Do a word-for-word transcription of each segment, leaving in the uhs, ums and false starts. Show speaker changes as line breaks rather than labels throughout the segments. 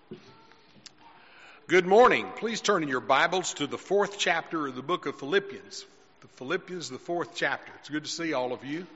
Good morning. Please turn in your Bibles to the fourth chapter of the book of Philippians. The Philippians, the fourth chapter. It's good to see all of you.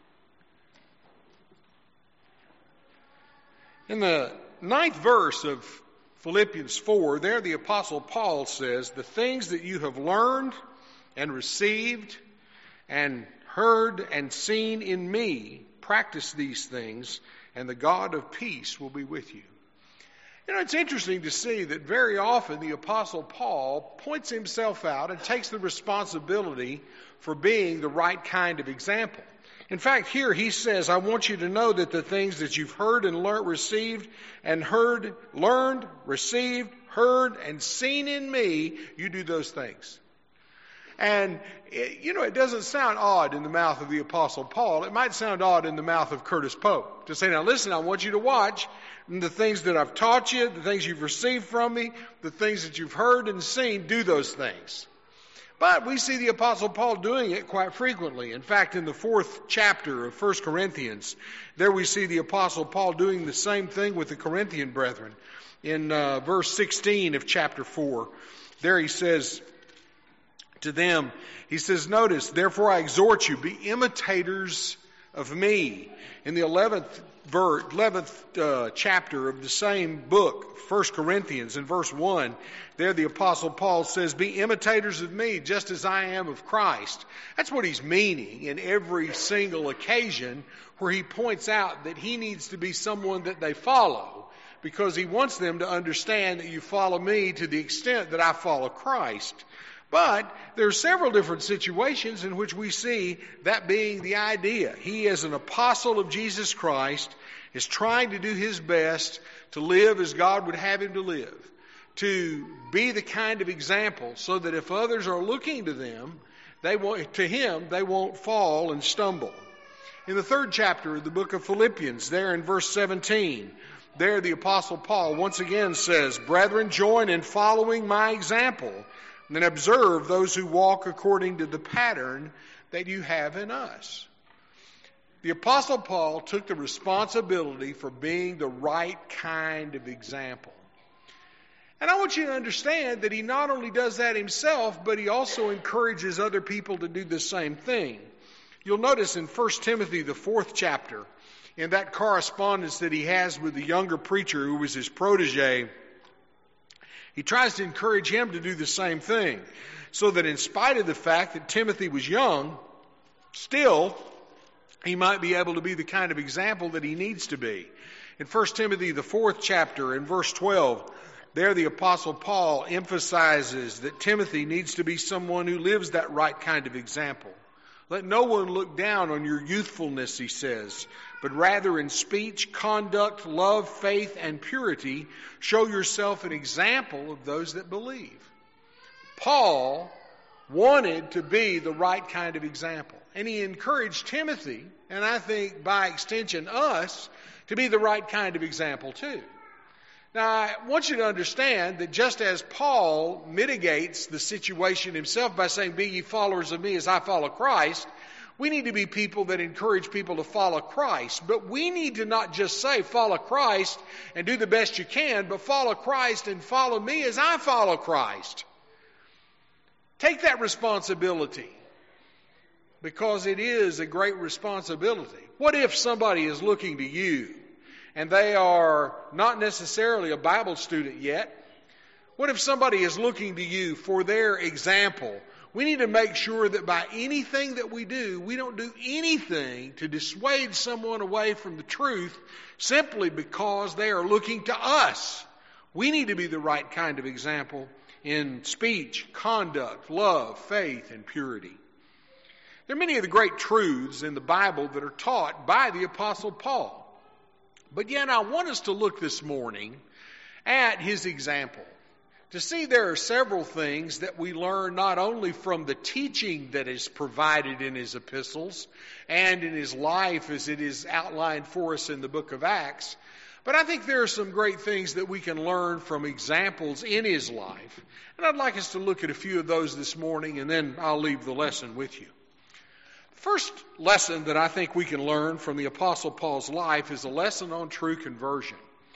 In the ninth verse of Philippians four, there the Apostle Paul says, "The things that you have learned and received and heard and seen in me, practice these things, and the God of peace will be with you." You know, it's interesting to see that very often the Apostle Paul points himself out and takes the responsibility for being the right kind of example. In fact, here he says, I want you to know that the things that you've heard and learned, received and heard, learned, received, heard, and seen in me, you do those things. And, it, you know, it doesn't sound odd in the mouth of the Apostle Paul. It might sound odd in the mouth of Curtis Pope to say, now listen, I want you to watch the things that I've taught you, the things you've received from me, the things that you've heard and seen, do those things. But we see the Apostle Paul doing it quite frequently. In fact, in the fourth chapter of First Corinthians, there we see the Apostle Paul doing the same thing with the Corinthian brethren. In uh, verse sixteen of chapter four, there he says to them, he says, notice, therefore I exhort you, be imitators of me. In the eleventh verse, eleventh uh, chapter of the same book, First Corinthians, in verse one, there the Apostle Paul says, be imitators of me just as I am of Christ. That's what he's meaning in every single occasion where he points out that he needs to be someone that they follow, because he wants them to understand that you follow me to the extent that I follow Christ. But there are several different situations in which we see that being the idea. He, as an apostle of Jesus Christ, is trying to do his best to live as God would have him to live, to be the kind of example so that if others are looking to them, they won't, to him, they won't fall and stumble. In the third chapter of the book of Philippians, there in verse seventeen, there the Apostle Paul once again says, brethren, join in following my example, and observe those who walk according to the pattern that you have in us. The Apostle Paul took the responsibility for being the right kind of example. And I want you to understand that he not only does that himself, but he also encourages other people to do the same thing. You'll notice in First Timothy, the fourth chapter, in that correspondence that he has with the younger preacher who was his protege, he tries to encourage him to do the same thing, so that in spite of the fact that Timothy was young, still he might be able to be the kind of example that he needs to be. In First Timothy, the fourth chapter, in verse twelve, there the Apostle Paul emphasizes that Timothy needs to be someone who lives that right kind of example. Let no one look down on your youthfulness, he says, but rather in speech, conduct, love, faith, and purity, show yourself an example of those that believe. Paul wanted to be the right kind of example, and he encouraged Timothy, and I think by extension us, to be the right kind of example too. Now, I want you to understand that just as Paul mitigates the situation himself by saying, be ye followers of me as I follow Christ, we need to be people that encourage people to follow Christ. But we need to not just say, follow Christ and do the best you can, but follow Christ and follow me as I follow Christ. Take that responsibility, because it is a great responsibility. What if somebody is looking to you and they are not necessarily a Bible student yet? What if somebody is looking to you for their example? We need to make sure that by anything that we do, we don't do anything to dissuade someone away from the truth simply because they are looking to us. We need to be the right kind of example in speech, conduct, love, faith, and purity. There are many of the great truths in the Bible that are taught by the Apostle Paul. But yet I want us to look this morning at his example, to see there are several things that we learn not only from the teaching that is provided in his epistles and in his life as it is outlined for us in the book of Acts, but I think there are some great things that we can learn from examples in his life. And I'd like us to look at a few of those this morning, and then I'll leave the lesson with you. First lesson that I think we can learn from the Apostle Paul's life is a lesson on true conversion.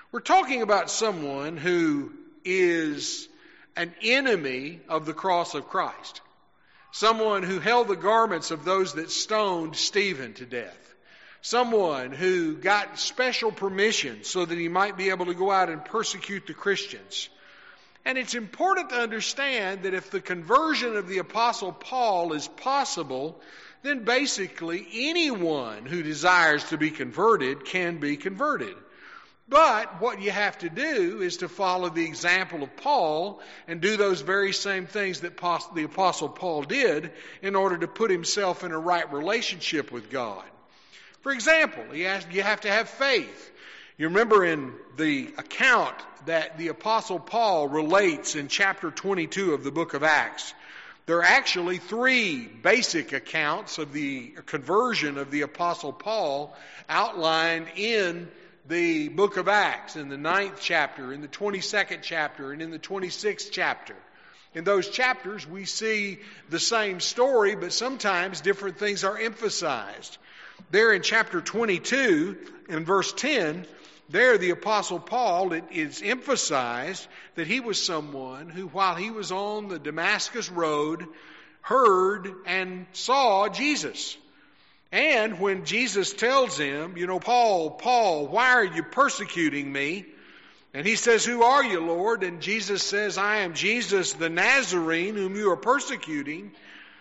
We're talking about someone who is an enemy of the cross of Christ. Someone who held the garments of those that stoned Stephen to death. Someone who got special permission so that he might be able to go out and persecute the Christians. And it's important to understand that if the conversion of the Apostle Paul is possible, then basically anyone who desires to be converted can be converted. But what you have to do is to follow the example of Paul and do those very same things that the Apostle Paul did in order to put himself in a right relationship with God. For example, he has, you have to have faith. You remember in the account that the Apostle Paul relates in chapter twenty-two of the book of Acts, there are actually three basic accounts of the conversion of the Apostle Paul outlined in the book of Acts, in the ninth chapter, in the twenty-second chapter, and in the twenty-sixth chapter. In those chapters, we see the same story, but sometimes different things are emphasized. There in chapter twenty-two, in verse ten, there the Apostle Paul, it is emphasized that he was someone who, while he was on the Damascus road, heard and saw Jesus. And when Jesus tells him, you know, Paul, Paul, why are you persecuting me? And he says, who are you, Lord? And Jesus says, I am Jesus the Nazarene whom you are persecuting.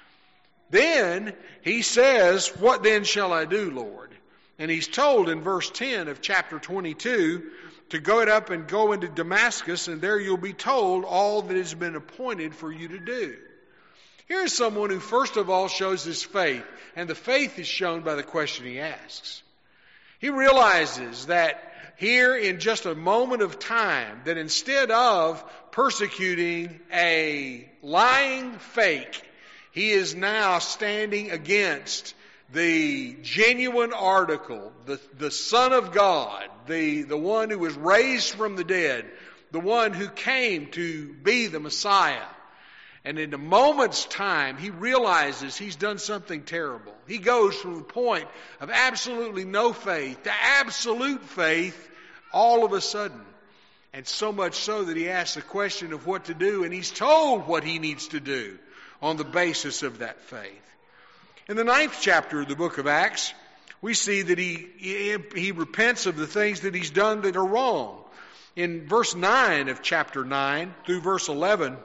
Then he says, what then shall I do, Lord? And he's told in verse ten of chapter twenty-two to go it up and go into Damascus, and there you'll be told all that has been appointed for you to do. Here's someone who first of all shows his faith, and the faith is shown by the question he asks. He realizes that here in just a moment of time, that instead of persecuting a lying fake, he is now standing against the genuine article, the, the Son of God, the, the one who was raised from the dead, the one who came to be the Messiah. And in a moment's time, he realizes he's done something terrible. He goes from the point of absolutely no faith to absolute faith all of a sudden. And so much so that he asks the question of what to do, and he's told what he needs to do on the basis of that faith. In the ninth chapter of the book of Acts, we see that he, he, he repents of the things that he's done that are wrong. In verse nine of chapter nine through verse eleven,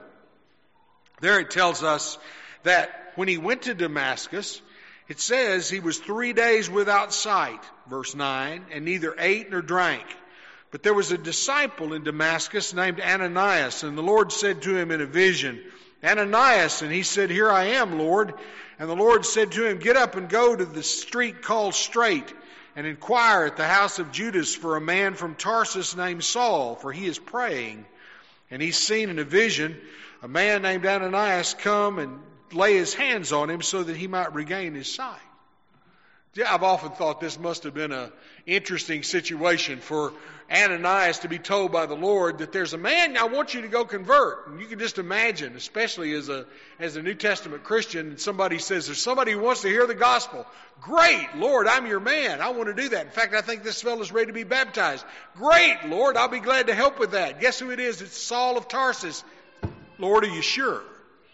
there it tells us that when he went to Damascus, it says he was three days without sight, verse nine, and neither ate nor drank. But there was a disciple in Damascus named Ananias, and the Lord said to him in a vision, Ananias, and he said, here I am, Lord. And the Lord said to him, get up and go to the street called Straight, and inquire at the house of Judas for a man from Tarsus named Saul, for he is praying. And he's seen in a vision a man named Ananias come and lay his hands on him so that he might regain his sight. Yeah, I've often thought this must have been an interesting situation for Ananias to be told by the Lord that there's a man I want you to go convert. And you can just imagine, especially as a as a New Testament Christian, and somebody says there's somebody who wants to hear the gospel. Great, Lord, I'm your man. I want to do that. In fact, I think this fellow's ready to be baptized. Great, Lord, I'll be glad to help with that. Guess who it is? It's Saul of Tarsus. Lord, are you sure?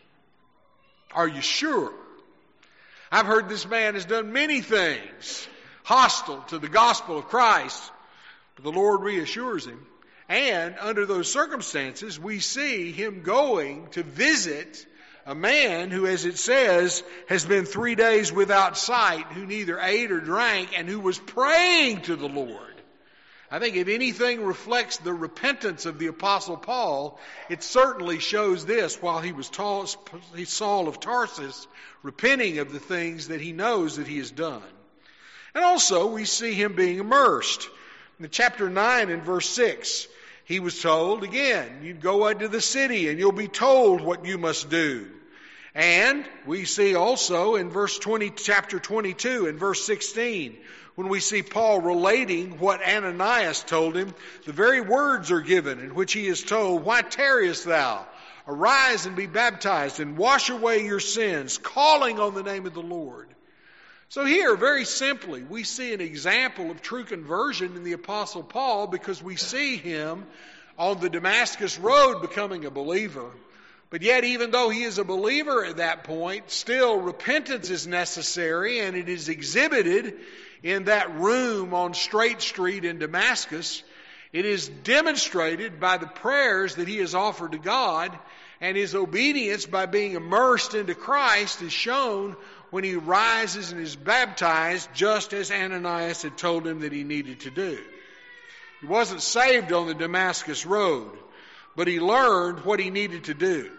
Are you sure? I've heard this man has done many things hostile to the gospel of Christ, but the Lord reassures him. And under those circumstances, we see him going to visit a man who, as it says, has been three days without sight, who neither ate or drank, and who was praying to the Lord. I think if anything reflects the repentance of the Apostle Paul, it certainly shows this while he was Saul of Tarsus, repenting of the things that he knows that he has done. And also we see him being immersed. In chapter nine and verse six, he was told, again, you go into the city and you'll be told what you must do. And we see also in verse twenty, chapter twenty-two and verse sixteen, when we see Paul relating what Ananias told him, the very words are given in which he is told, why tarriest thou? Arise and be baptized and wash away your sins, calling on the name of the Lord. So here, very simply, we see an example of true conversion in the Apostle Paul because we see him on the Damascus road becoming a believer. But yet, even though he is a believer at that point, still repentance is necessary, and it is exhibited in that room on Straight Street in Damascus. It is demonstrated by the prayers that he has offered to God, and his obedience by being immersed into Christ is shown when he rises and is baptized, just as Ananias had told him that he needed to do. He wasn't saved on the Damascus road, but he learned what he needed to do.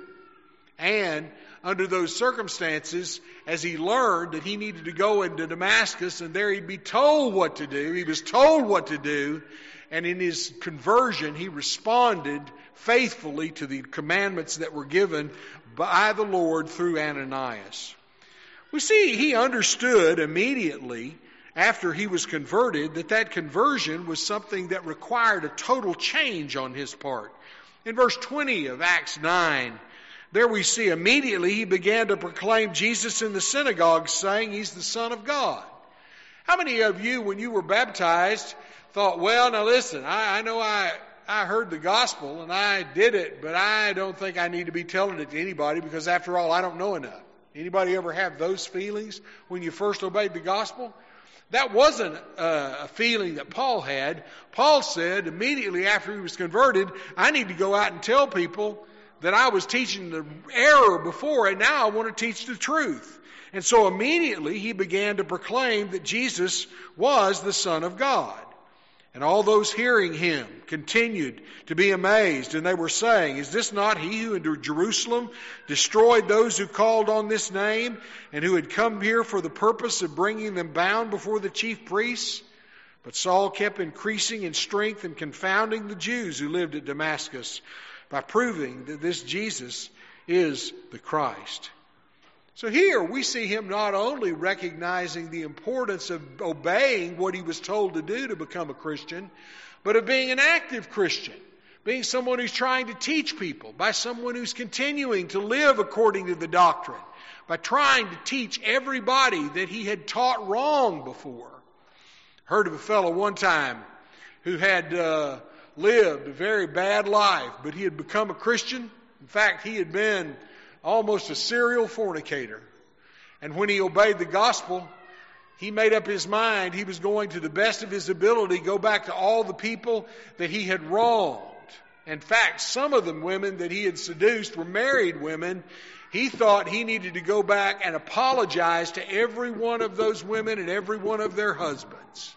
And under those circumstances, as he learned that he needed to go into Damascus and there he'd be told what to do, he was told what to do, and in his conversion he responded faithfully to the commandments that were given by the Lord through Ananias. We see he understood immediately after he was converted that that conversion was something that required a total change on his part. In verse twenty of Acts nine, there we see immediately he began to proclaim Jesus in the synagogue, saying he's the Son of God. How many of you, when you were baptized, thought, well, now listen, I, I know I, I heard the gospel and I did it, but I don't think I need to be telling it to anybody because after all, I don't know enough. Anybody ever have those feelings when you first obeyed the gospel? That wasn't a feeling that Paul had. Paul said immediately after he was converted, I need to go out and tell people that I was teaching the error before, and now I want to teach the truth. And so immediately he began to proclaim that Jesus was the Son of God. And all those hearing him continued to be amazed, and they were saying, is this not he who in Jerusalem destroyed those who called on this name, and who had come here for the purpose of bringing them bound before the chief priests? But Saul kept increasing in strength and confounding the Jews who lived at Damascus, by proving that this Jesus is the Christ. So here we see him not only recognizing the importance of obeying what he was told to do to become a Christian, but of being an active Christian, being someone who's trying to teach people, by someone who's continuing to live according to the doctrine, by trying to teach everybody that he had taught wrong before. Heard of a fellow one time who had uh, lived a very bad life, but he had become a Christian. In fact, he had been almost a serial fornicator. And when he obeyed the gospel, he made up his mind he was going to the best of his ability go back to all the people that he had wronged. In fact, some of the women that he had seduced were married women. He thought he needed to go back and apologize to every one of those women and every one of their husbands.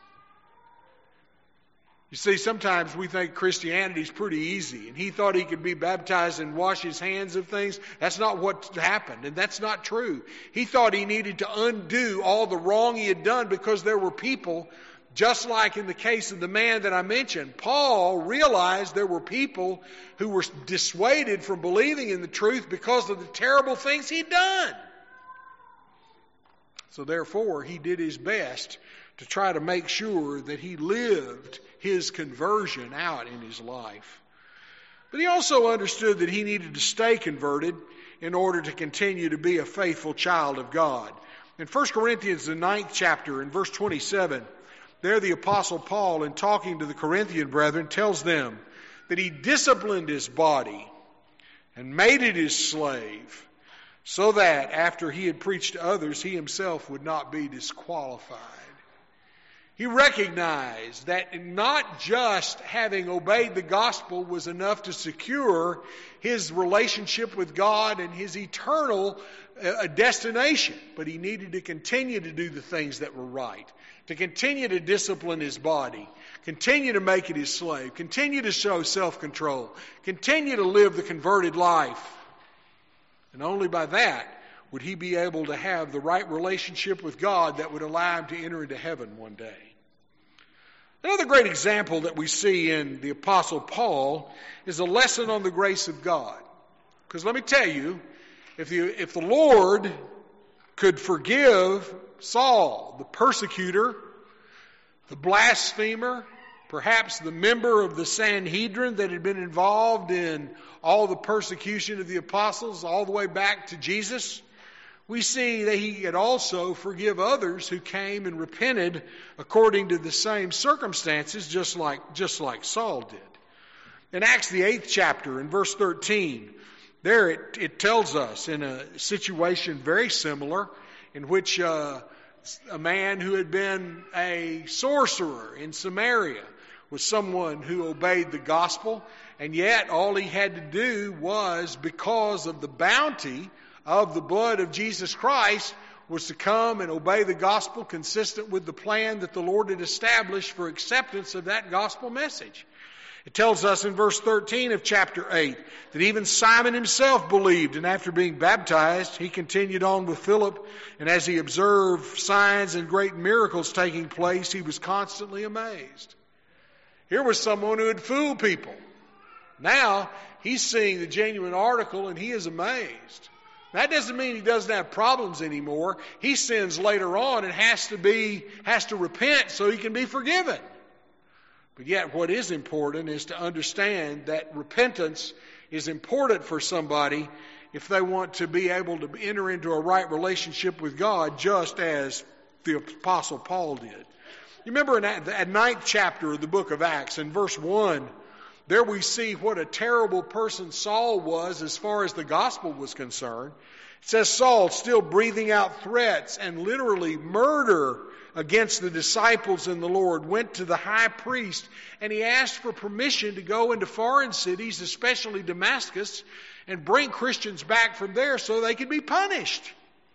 You see, sometimes we think Christianity is pretty easy, and he thought he could be baptized and wash his hands of things. That's not what happened, and that's not true. He thought he needed to undo all the wrong he had done because there were people, just like in the case of the man that I mentioned. Paul realized there were people who were dissuaded from believing in the truth because of the terrible things he'd done. So therefore, he did his best to try to make sure that he lived his conversion out in his life. But he also understood that he needed to stay converted in order to continue to be a faithful child of God. In First Corinthians, the ninth chapter, in verse twenty-seven, there the Apostle Paul, in talking to the Corinthian brethren, tells them that he disciplined his body and made it his slave, so that after he had preached to others, he himself would not be disqualified. He recognized that not just having obeyed the gospel was enough to secure his relationship with God and his eternal uh, destination, but he needed to continue to do the things that were right, to continue to discipline his body, continue to make it his slave, continue to show self-control, continue to live the converted life. And only by that would he be able to have the right relationship with God that would allow him to enter into heaven one day. Another great example that we see in the Apostle Paul is a lesson on the grace of God. Because let me tell you, if the, if the Lord could forgive Saul, the persecutor, the blasphemer, perhaps the member of the Sanhedrin that had been involved in all the persecution of the apostles all the way back to Jesus, we see that he could also forgive others who came and repented according to the same circumstances, just like, just like Saul did. In Acts the eighth chapter, in verse thirteen, there it, it tells us in a situation very similar in which uh, a man who had been a sorcerer in Samaria was someone who obeyed the gospel, and yet all he had to do was, because of the bounty of the blood of Jesus Christ, was to come and obey the gospel consistent with the plan that the Lord had established for acceptance of that gospel message. It tells us in verse thirteen of chapter eight that even Simon himself believed, and after being baptized, he continued on with Philip, and as he observed signs and great miracles taking place, he was constantly amazed. Here was someone who had fooled people. Now, he's seeing the genuine article and he is amazed. That doesn't mean he doesn't have problems anymore. He sins later on and has to be, has to repent so he can be forgiven. But yet what is important is to understand that repentance is important for somebody if they want to be able to enter into a right relationship with God, just as the Apostle Paul did. You remember in that ninth chapter of the book of Acts, in verse one, there we see what a terrible person Saul was as far as the gospel was concerned. It says Saul, still breathing out threats and literally murder against the disciples in the Lord, went to the high priest and he asked for permission to go into foreign cities, especially Damascus, and bring Christians back from there so they could be punished.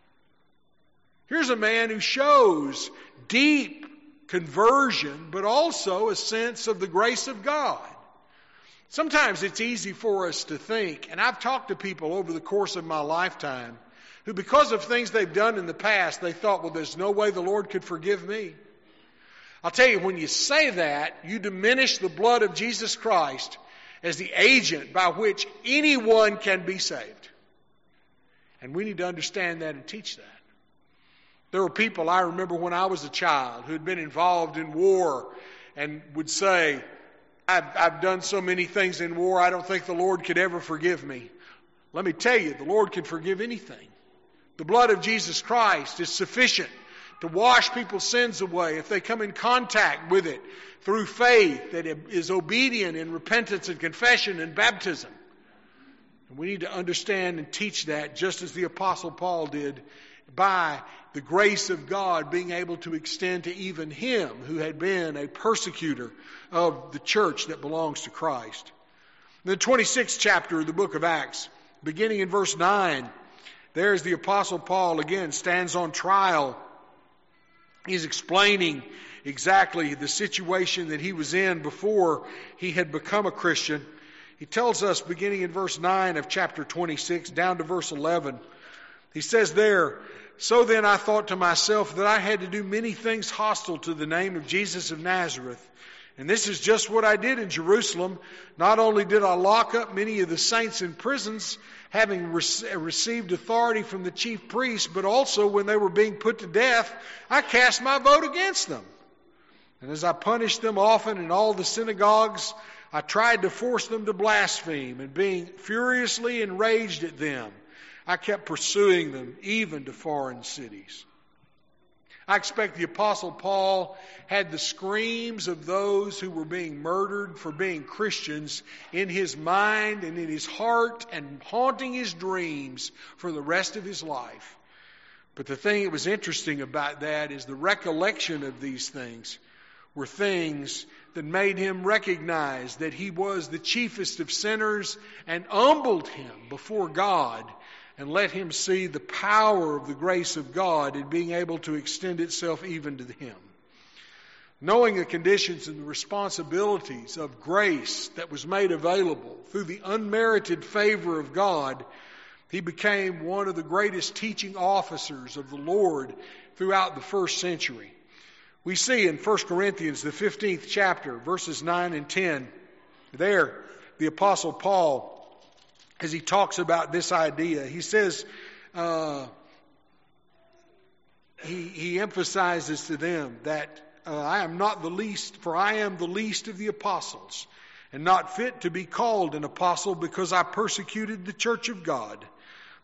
Here's a man who shows deep conversion, but also a sense of the grace of God. Sometimes it's easy for us to think, and I've talked to people over the course of my lifetime who, because of things they've done in the past, they thought, well, there's no way the Lord could forgive me. I'll tell you, when you say that, you diminish the blood of Jesus Christ as the agent by which anyone can be saved. And we need to understand that and teach that. There were people I remember when I was a child who had been involved in war and would say, I've, I've done so many things in war, I don't think the Lord could ever forgive me. Let me tell you, the Lord can forgive anything. The blood of Jesus Christ is sufficient to wash people's sins away if they come in contact with it through faith that is obedient in repentance and confession and baptism. And we need to understand and teach that just as the Apostle Paul did, by the grace of God being able to extend to even him who had been a persecutor of the church that belongs to Christ. In the twenty-sixth chapter of the book of Acts, beginning in verse nine, there's the Apostle Paul again stands on trial. He's explaining exactly the situation that he was in before he had become a Christian. He tells us, beginning in verse nine of chapter twenty-six down to verse eleven, he says there, "So then I thought to myself that I had to do many things hostile to the name of Jesus of Nazareth. And this is just what I did in Jerusalem. Not only did I lock up many of the saints in prisons, having re- received authority from the chief priests, but also when they were being put to death, I cast my vote against them. And as I punished them often in all the synagogues, I tried to force them to blaspheme, and being furiously enraged at them, I kept pursuing them even to foreign cities." I expect the Apostle Paul had the screams of those who were being murdered for being Christians in his mind and in his heart and haunting his dreams for the rest of his life. But the thing that was interesting about that is the recollection of these things were things that made him recognize that he was the chiefest of sinners and humbled him before God and let him see the power of the grace of God in being able to extend itself even to him. Knowing the conditions and the responsibilities of grace that was made available through the unmerited favor of God, he became one of the greatest teaching officers of the Lord throughout the first century. We see in First Corinthians, the fifteenth chapter, verses nine and ten, there the Apostle Paul, as he talks about this idea, he says, uh, he, he emphasizes to them that uh, I am not the least, for I am the least of the apostles, and not fit to be called an apostle because I persecuted the church of God.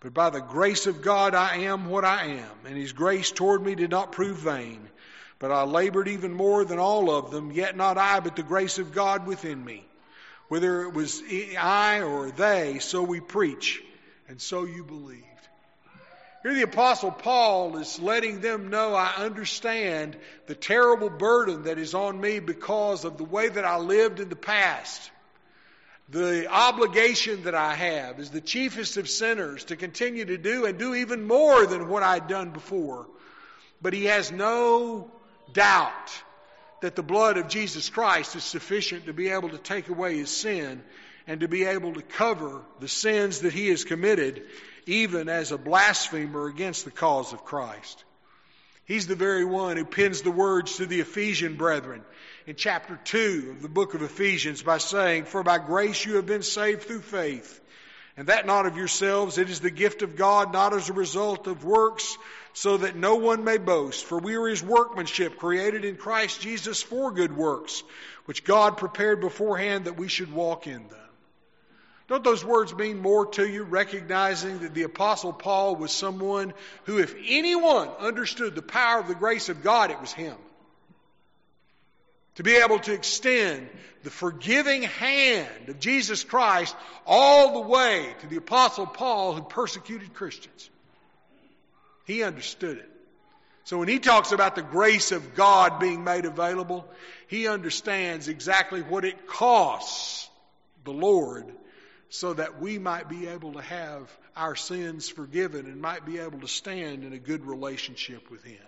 But by the grace of God I am what I am, and His grace toward me did not prove vain. But I labored even more than all of them, yet not I, but the grace of God within me. Whether it was I or they, so we preach, and so you believed. Here the Apostle Paul is letting them know, I understand the terrible burden that is on me because of the way that I lived in the past. The obligation that I have as the chiefest of sinners to continue to do and do even more than what I'd done before. But he has no doubt that the blood of Jesus Christ is sufficient to be able to take away his sin and to be able to cover the sins that he has committed, even as a blasphemer against the cause of Christ. He's the very one who pins the words to the Ephesian brethren in chapter two of the book of Ephesians by saying, For by grace you have been saved through faith, and that not of yourselves, it is the gift of God, not as a result of works, so that no one may boast. For we are His workmanship, created in Christ Jesus for good works, which God prepared beforehand that we should walk in them. Don't those words mean more to you, recognizing that the Apostle Paul was someone who, if anyone understood the power of the grace of God, it was him. To be able to extend the forgiving hand of Jesus Christ all the way to the Apostle Paul who persecuted Christians. He understood it. So when he talks about the grace of God being made available, he understands exactly what it costs the Lord so that we might be able to have our sins forgiven and might be able to stand in a good relationship with Him.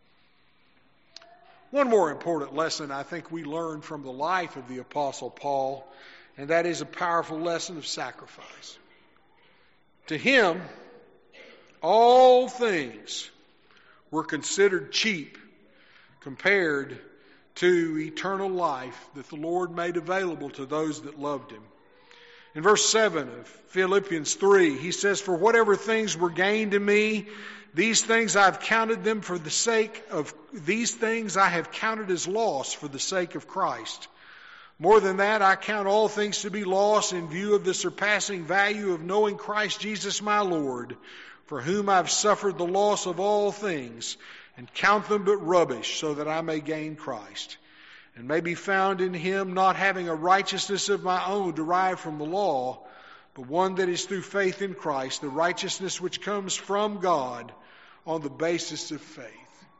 One more important lesson I think we learn from the life of the Apostle Paul, and that is a powerful lesson of sacrifice. To him, all things were considered cheap compared to eternal life that the Lord made available to those that loved Him. In verse seven of Philippians three, he says, For whatever things were gained to me, these things I have counted them for the sake of, these things I have counted as loss for the sake of Christ. More than that, I count all things to be loss in view of the surpassing value of knowing Christ Jesus my Lord, for whom I have suffered the loss of all things, and count them but rubbish, so that I may gain Christ, and may be found in Him, not having a righteousness of my own derived from the law, but one that is through faith in Christ, the righteousness which comes from God on the basis of faith.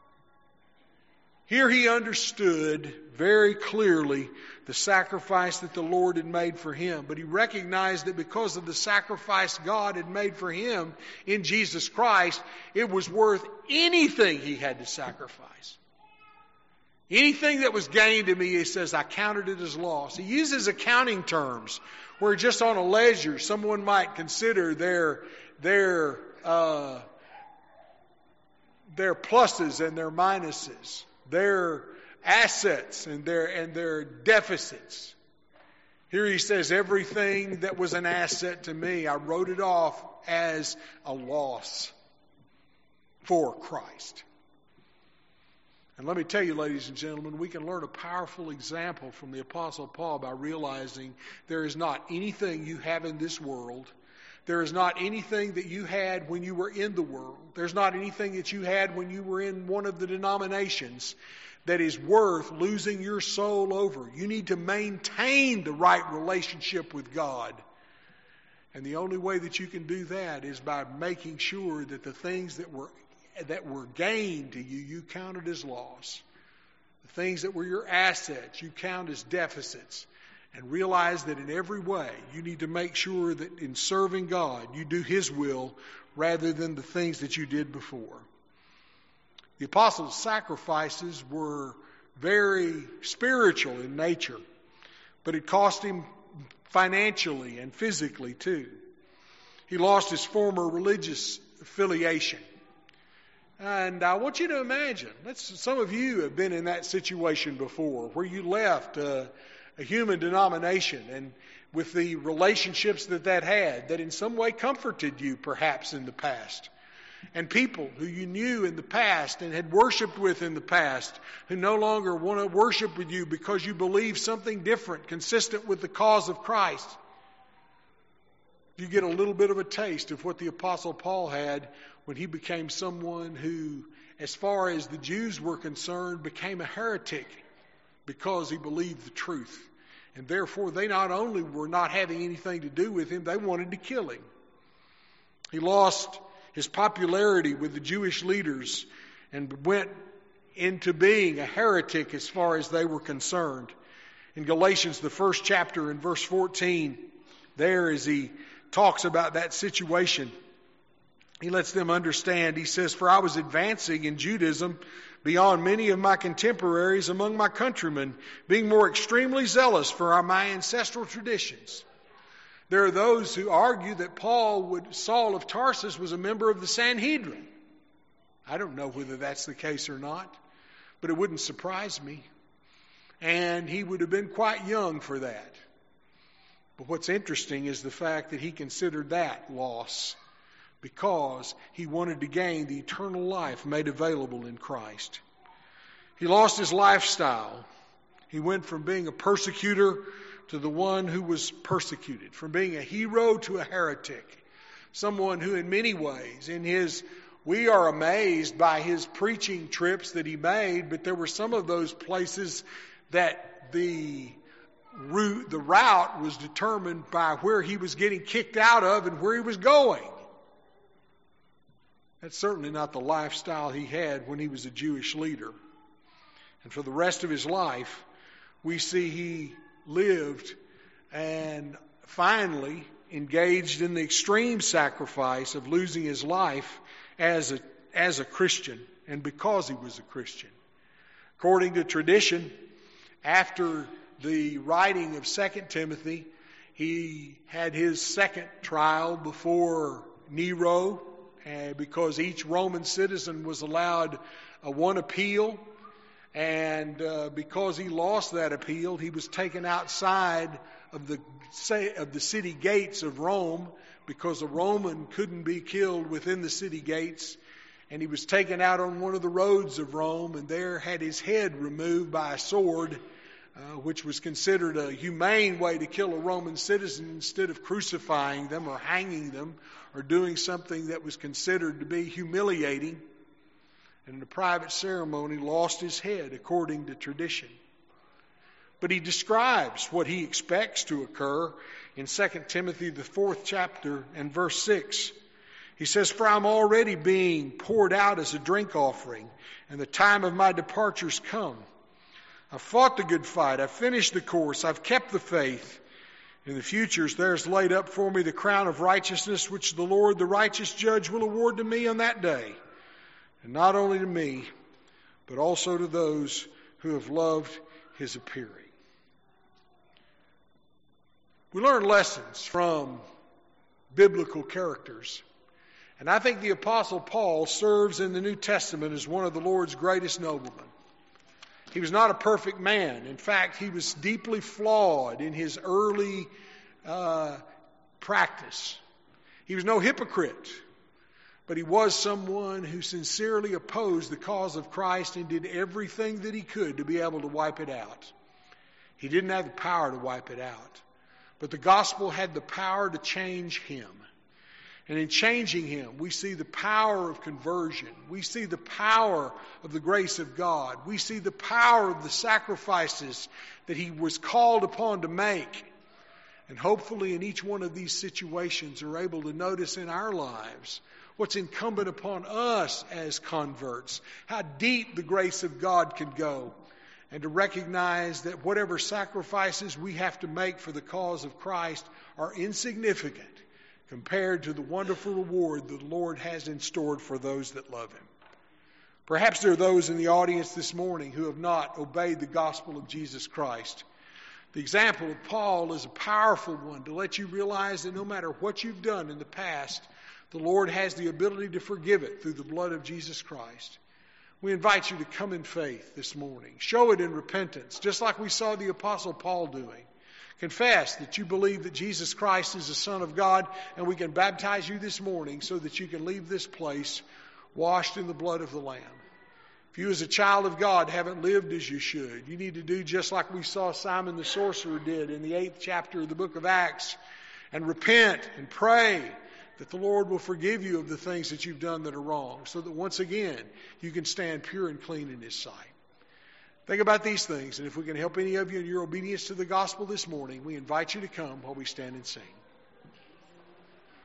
Here he understood very clearly the sacrifice that the Lord had made for him, but he recognized that because of the sacrifice God had made for him in Jesus Christ, it was worth anything he had to sacrifice. Anything that was gained to me, he says, I counted it as loss. He uses accounting terms where just on a ledger someone might consider their their uh, their pluses and their minuses, their assets and their and their deficits. Here he says, everything that was an asset to me, I wrote it off as a loss for Christ. And let me tell you, ladies and gentlemen, we can learn a powerful example from the Apostle Paul by realizing there is not anything you have in this world. There is not anything that you had when you were in the world. There's not anything that you had when you were in one of the denominations that is worth losing your soul over. You need to maintain the right relationship with God. And the only way that you can do that is by making sure that the things that were that were gained to you, you counted as loss. The things that were your assets, you count as deficits. And realize that in every way, you need to make sure that in serving God, you do His will rather than the things that you did before. The apostles' sacrifices were very spiritual in nature, but it cost him financially and physically too. He lost his former religious affiliation. And I want you to imagine, that's, some of you have been in that situation before, where you left a, a human denomination and with the relationships that that had, that in some way comforted you perhaps in the past. And people who you knew in the past and had worshiped with in the past, who no longer want to worship with you because you believe something different, consistent with the cause of Christ. you get a little bit of a taste of what the Apostle Paul had when he became someone who, as far as the Jews were concerned, became a heretic because he believed the truth. And therefore, they not only were not having anything to do with him, they wanted to kill him. He lost his popularity with the Jewish leaders and went into being a heretic as far as they were concerned. In Galatians, the first chapter, in verse fourteen, there as he talks about that situation, he lets them understand. He says, "For I was advancing in Judaism beyond many of my contemporaries among my countrymen, being more extremely zealous for my ancestral traditions." There are those who argue that Paul would, Saul of Tarsus was a member of the Sanhedrin. I don't know whether that's the case or not, but it wouldn't surprise me. And he would have been quite young for that. But what's interesting is the fact that he considered that loss because he wanted to gain the eternal life made available in Christ. He lost his lifestyle. He went from being a persecutor to the one who was persecuted, from being a hero to a heretic, someone who in many ways, in his, we are amazed by his preaching trips that he made, but there were some of those places that the route, the route was determined by where he was getting kicked out of and where he was going. That's certainly not the lifestyle he had when he was a Jewish leader. And for the rest of his life, we see he lived and finally engaged in the extreme sacrifice of losing his life as a, as a Christian and because he was a Christian. According to tradition, after the writing of Second Timothy, he had his second trial before Nero, uh, because each Roman citizen was allowed uh, one appeal. And uh, because he lost that appeal, he was taken outside of the of the city gates of Rome, because a Roman couldn't be killed within the city gates. And he was taken out on one of the roads of Rome, and there had his head removed by a sword, uh, which was considered a humane way to kill a Roman citizen instead of crucifying them or hanging them or doing something that was considered to be humiliating. And in a private ceremony, lost his head according to tradition. But he describes what he expects to occur in Second Timothy, the fourth chapter, and verse six. He says, "For I'm already being poured out as a drink offering, and the time of my departure's come. I've fought the good fight. I've finished the course. I've kept the faith. In the futures there's laid up for me the crown of righteousness, which the Lord, the righteous judge, will award to me on that day. And not only to me, but also to those who have loved his appearing." We learn lessons from biblical characters. And I think the Apostle Paul serves in the New Testament as one of the Lord's greatest noblemen. He was not a perfect man. In fact, he was deeply flawed in his early uh, practice. He was no hypocrite. But he was someone who sincerely opposed the cause of Christ and did everything that he could to be able to wipe it out. He didn't have the power to wipe it out. But the gospel had the power to change him. And in changing him, we see the power of conversion. We see the power of the grace of God. We see the power of the sacrifices that he was called upon to make. And hopefully in each one of these situations are able to notice in our lives what's incumbent upon us as converts, how deep the grace of God can go, and to recognize that whatever sacrifices we have to make for the cause of Christ are insignificant compared to the wonderful reward that the Lord has in store for those that love him. Perhaps there are those in the audience this morning who have not obeyed the gospel of Jesus Christ. The example of Paul is a powerful one to let you realize that no matter what you've done in the past, the Lord has the ability to forgive it through the blood of Jesus Christ. We invite you to come in faith this morning. Show it in repentance, just like we saw the Apostle Paul doing. Confess that you believe that Jesus Christ is the Son of God, and we can baptize you this morning so that you can leave this place washed in the blood of the Lamb. If you as a child of God haven't lived as you should, you need to do just like we saw Simon the sorcerer did in the eighth chapter of the book of Acts, and repent and pray that the Lord will forgive you of the things that you've done that are wrong, so that once again you can stand pure and clean in His sight. Think about these things, and if we can help any of you in your obedience to the gospel this morning, we invite you to come while we stand and sing.